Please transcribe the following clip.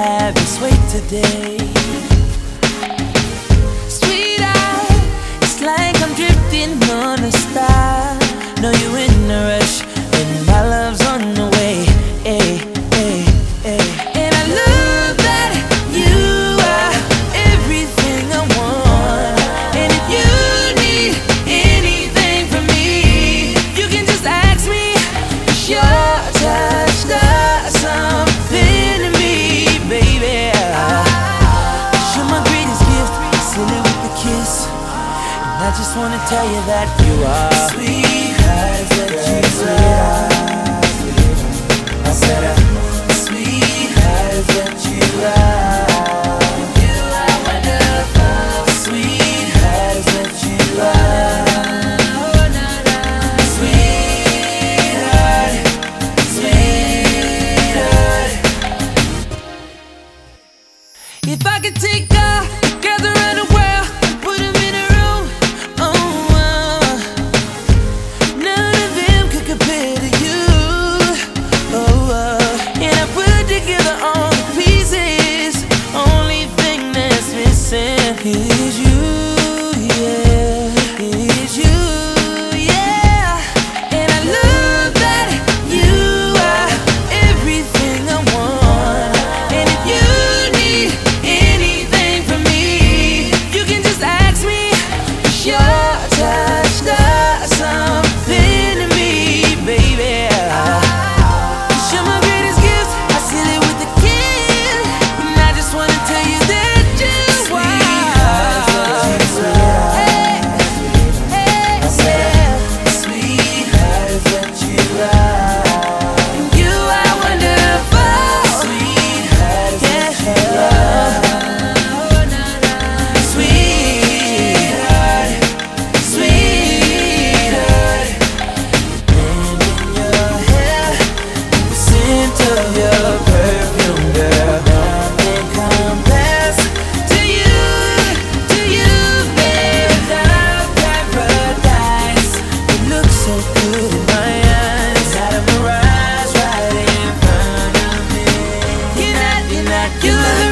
have this way today. Sweetheart, it's like I'm drifting on a star. Know you in a rush, and my love's on the way. Ay, ay, ay. And I love that you are everything I want. And if you need anything from me, you can just ask me. It's your touch does something to me, baby. You're my greatest gift, seal it with a kiss. And I just wanna tell you that you are sweetheart, that you are. I said, sweetheart, that you are. You are wonderful, sweetheart, that you are. Sweetheart, sweetheart. If I could take girls around the world and put them in a room, none of them could compare to you. And I put together all the pieces. Only thing that's missing is you, yeah, is you, yeah. And I love that you are everything I want. And if you need anything from me, you can just ask me. It's your touch does something to me, baby. You're my greatest gift, I seal it with a kiss. And I just wanna tell you that you are. Hey, hey, yeah. Sweetheart, that you are. You are wonderful, sweetheart, that you are. Sweetheart, sweetheart. And in your hair, the scent of your perfume, girl. Nothing compares to you, baby. Love paradise. It looks so good in my eyes. Got a mirage right in front of me. You're not, you're the